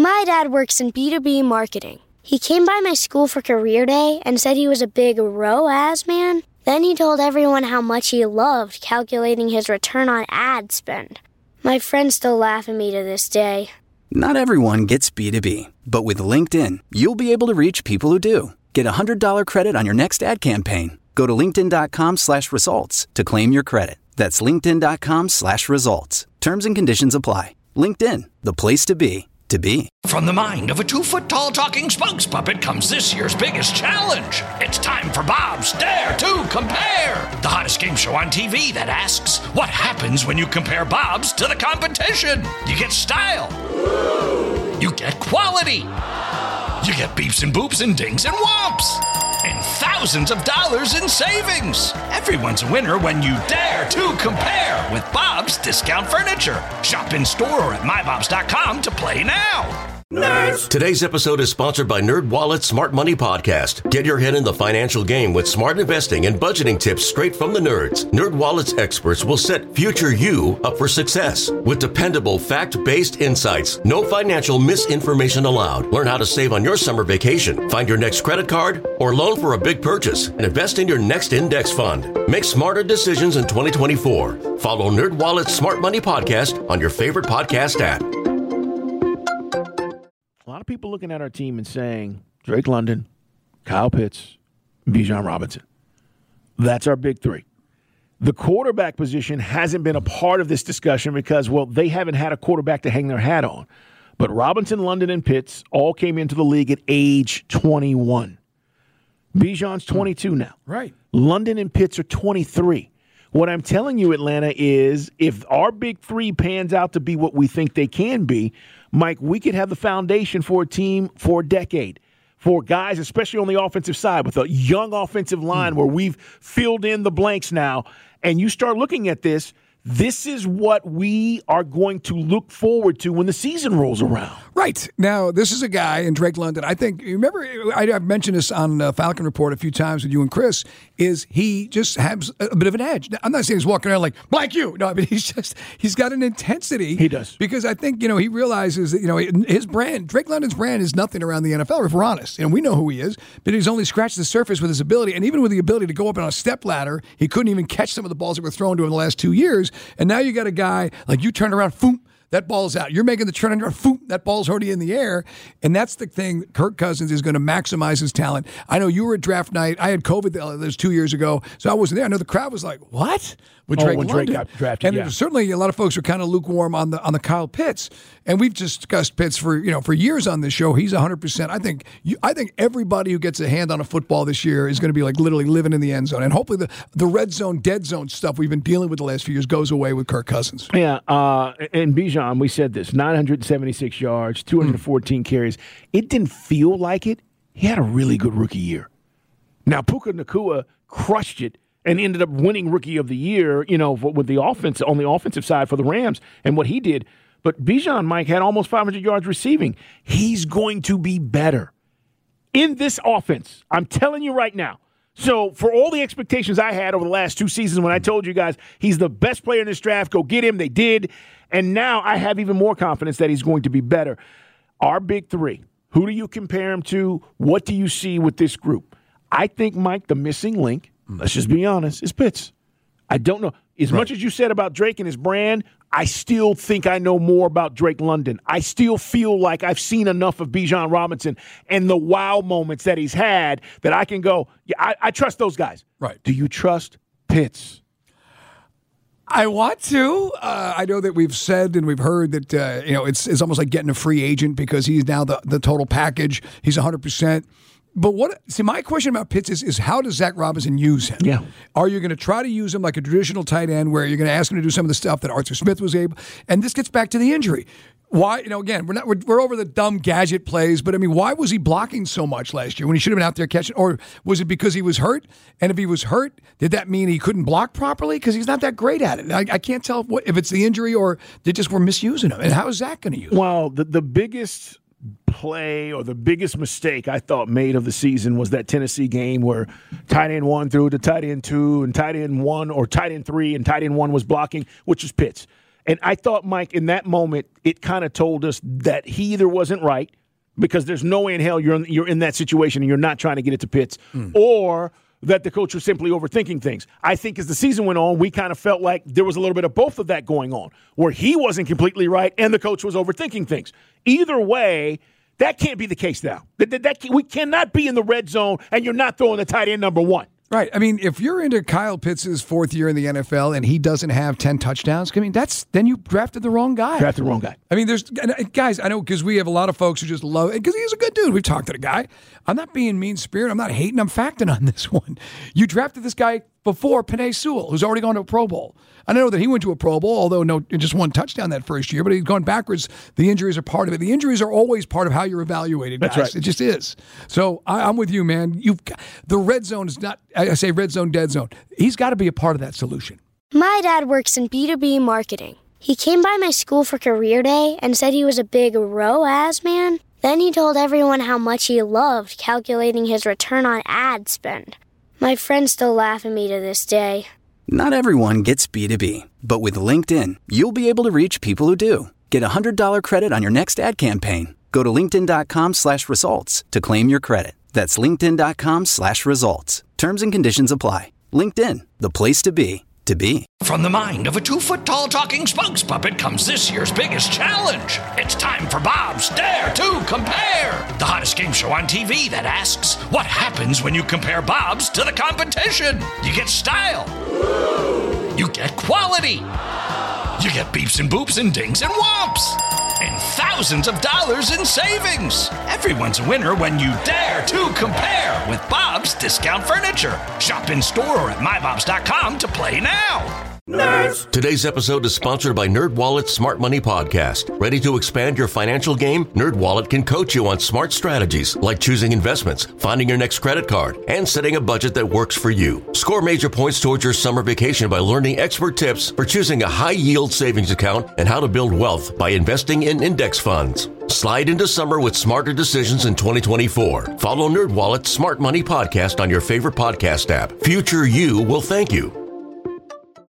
My dad works in B2B marketing. He came by my school for career day and said he was a big ROAS man. Then he told everyone how much he loved calculating his return on ad spend. My friends still laugh at me to this day. Not everyone gets B2B, but with LinkedIn, you'll be able to reach people who do. Get a $100 credit on your next ad campaign. Go to linkedin.com/results to claim your credit. That's linkedin.com/results. Terms and conditions apply. LinkedIn, the place to be. From the mind of a 2-foot-tall talking spokes puppet comes this year's biggest challenge. It's time for Bob's Dare to Compare, the hottest game show on TV that asks, what happens when you compare Bob's to the competition? You get style. You get quality. You get beeps and boops and dings and whomps. And thousands of dollars in savings. Everyone's a winner when you dare to compare with Bob's Discount Furniture. Shop in store or at mybobs.com to play now. Nerds! Today's episode is sponsored by NerdWallet's Smart Money Podcast. Get your head in the financial game with smart investing and budgeting tips straight from the nerds. NerdWallet's experts will set future you up for success. With dependable, fact-based insights, no financial misinformation allowed. Learn how to save on your summer vacation, find your next credit card, or loan for a big purchase, and invest in your next index fund. Make smarter decisions in 2024. Follow NerdWallet's Smart Money Podcast on your favorite podcast app. A lot of people looking at our team and saying, Drake London, Kyle Pitts, Bijan Robinson. That's our big three. The quarterback position hasn't been a part of this discussion because, well, they haven't had a quarterback to hang their hat on. But Robinson, London, and Pitts all came into the league at age 21. Bijan's 22 now. Right. London and Pitts are 23. What I'm telling you, Atlanta, is if our big three pans out to be what we think they can be, Mike, we could have the foundation for a team for a decade, for guys, especially on the offensive side, with a young offensive line where we've filled in the blanks now. And you start looking at this, this is what we are going to look forward to when the season rolls around. Right. Now, this is a guy in Drake London. I think, remember, I've mentioned this on Falcon Report a few times with you and Chris, is he just has a bit of an edge. I'm not saying he's walking around like, blank you. No, I mean, he's got an intensity. He does. Because I think, he realizes that, his brand, Drake London's brand is nothing around the NFL, if we're honest. And we know who he is, but he's only scratched the surface with his ability. And even with the ability to go up on a step ladder, he couldn't even catch some of the balls that were thrown to him in the last 2 years. And now you got a guy like you turn around, boom, that ball's out. You're making the turn around, boom, that ball's already in the air. And that's the thing. Kirk Cousins is going to maximize his talent. I know you were at draft night. I had COVID this 2 years ago, so I wasn't there. I know the crowd was like, what? With Drake London. Drake got drafted, and certainly a lot of folks are kind of lukewarm on the Kyle Pitts. And we've discussed Pitts for years on this show. He's 100%. I think everybody who gets a hand on a football this year is going to be like literally living in the end zone. And hopefully the red zone, dead zone stuff we've been dealing with the last few years goes away with Kirk Cousins. Yeah, and Bijan, we said this, 976 yards, 214 carries. It didn't feel like it. He had a really good rookie year. Now, Puka Nacua crushed it and ended up winning Rookie of the Year, with the offense on the offensive side for the Rams and what he did. But Bijan, Mike, had almost 500 yards receiving. He's going to be better in this offense. I'm telling you right now. So for all the expectations I had over the last 2 seasons when I told you guys he's the best player in this draft, go get him, they did. And now I have even more confidence that he's going to be better. Our big three, who do you compare him to? What do you see with this group? I think, Mike, the missing link, let's just be honest, is Pitts. I don't know. As much as you said about Drake and his brand, I still think I know more about Drake London. I still feel like I've seen enough of Bijan Robinson and the wow moments that he's had that I can go, yeah, I trust those guys. Right. Do you trust Pitts? I want to. I know that we've said and we've heard that, it's almost like getting a free agent because he's now the total package. He's 100%. But my question about Pitts is how does Zach Robinson use him? Yeah. Are you going to try to use him like a traditional tight end where you're going to ask him to do some of the stuff that Arthur Smith was able? And this gets back to the injury. Why, again, we're over the dumb gadget plays, but why was he blocking so much last year when he should have been out there catching? Or was it because he was hurt? And if he was hurt, did that mean he couldn't block properly? Because he's not that great at it. I can't tell if it's the injury or they just were misusing him. And how is Zach going to use him? Well, the biggest play or the biggest mistake I thought made of the season was that Tennessee game where tight end 1 threw to tight end 2 and tight end 1 or tight end 3 and tight end 1 was blocking, which is Pitts. And I thought, Mike, in that moment, it kind of told us that he either wasn't right, because there's no way in hell you're in that situation and you're not trying to get it to Pitts, or that the coach was simply overthinking things. I think as the season went on, we kind of felt like there was a little bit of both of that going on, where he wasn't completely right and the coach was overthinking things. Either way, that can't be the case now. We cannot be in the red zone and you're not throwing the tight end number one. Right. I mean, if you're into Kyle Pitts' fourth year in the NFL and he doesn't have 10 touchdowns, I mean, then you drafted the wrong guy. Drafted the wrong guy. I mean, guys, I know, because we have a lot of folks who just love it, because he's a good dude. We've talked to the guy. I'm not being mean-spirited. I'm not hating. I'm facting on this one. You drafted this guy before Penei Sewell, who's already gone to a Pro Bowl. I know that he went to a Pro Bowl, although just one touchdown that first year, but he's gone backwards. The injuries are part of it. The injuries are always part of how you're evaluated, guys. That's right. It just is. So I'm with you, man. The red zone is not, I say red zone, dead zone. He's got to be a part of that solution. My dad works in B2B marketing. He came by my school for career day and said he was a big ROAS man. Then he told everyone how much he loved calculating his return on ad spend. My friends still laugh at me to this day. Not everyone gets B2B, but with LinkedIn, you'll be able to reach people who do. Get a $100 credit on your next ad campaign. Go to linkedin.com/results to claim your credit. That's linkedin.com/results. Terms and conditions apply. LinkedIn, the place to be, to be. From the mind of a 2-foot-tall talking spokes puppet comes this year's biggest challenge. It's time for Bob's Dare to Compare, the hottest game show on TV that asks, what happens when you compare Bob's to the competition? You get style. You get quality. You get beeps and boops and dings and whomps. And thousands of dollars in savings. Everyone's a winner when you dare to compare with Bob's Discount Furniture. Shop in store or at mybobs.com to play now. Nerds! Today's episode is sponsored by NerdWallet's Smart Money Podcast. Ready to expand your financial game? NerdWallet can coach you on smart strategies like choosing investments, finding your next credit card, and setting a budget that works for you. Score major points towards your summer vacation by learning expert tips for choosing a high-yield savings account and how to build wealth by investing in index funds. Slide into summer with smarter decisions in 2024. Follow NerdWallet's Smart Money Podcast on your favorite podcast app. Future you will thank you.